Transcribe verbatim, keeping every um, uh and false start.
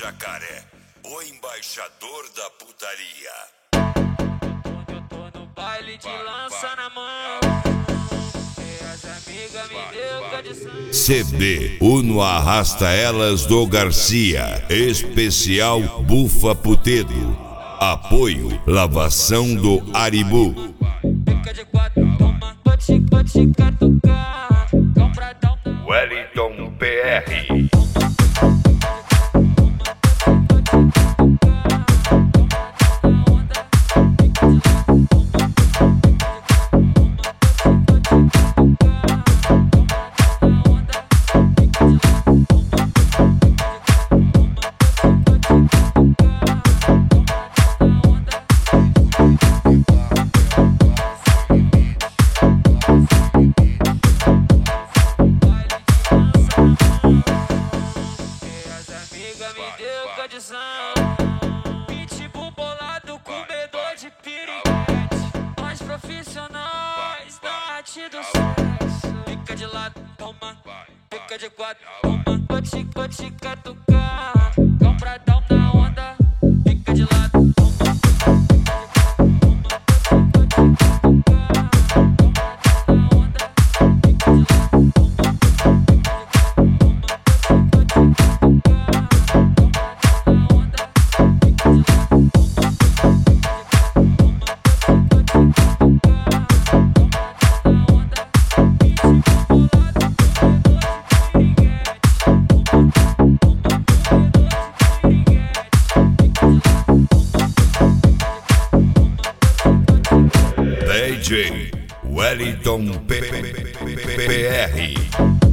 Jacaré, o embaixador da putaria. Quando eu tô no baile de lança na mão, e as amigas me deu condição. C D Uno Arrasta Elas do Garcia, especial Bufa Putedo. Apoio Lavação do Aribu. Fica de quatro, toma, vou te, vou te catucar. Compradão, Wellington P R. me deu condição. Pitbull bolado, comedor de piriguete. Nós profissionais da arte do sexo. Fica de lado, toma. Fica de quatro, toma. Vou te, vou te catucar. Compradão na onda. Fica de lado, toma. D J Wellington P R.